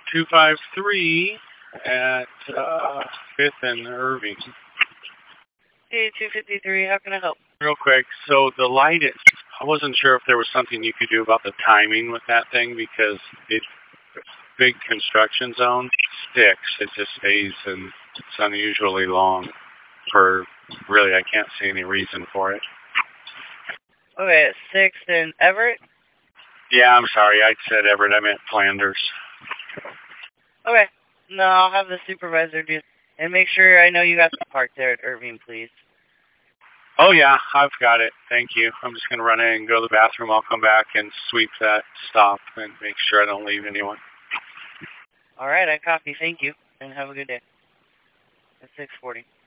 253 at 5th and Irving. Hey, 253, how can I help? Real quick, so the light is, I wasn't sure if there was something you could do about the timing with that thing because it's big construction zone, sticks, it just stays and it's unusually long for, really, I can't see any reason for it. Okay, 6th and Everett? Yeah, I'm sorry, I said Everett, I meant Flanders. Okay, no, I'll have the supervisor do, and make sure I know you got the park there at Irving, please. Oh yeah, I've got it, thank you. I'm just going to run in and go to the bathroom, I'll come back and sweep that stop and make sure I don't leave anyone. Alright, I copy, thank you, and have a good day. At 6:40.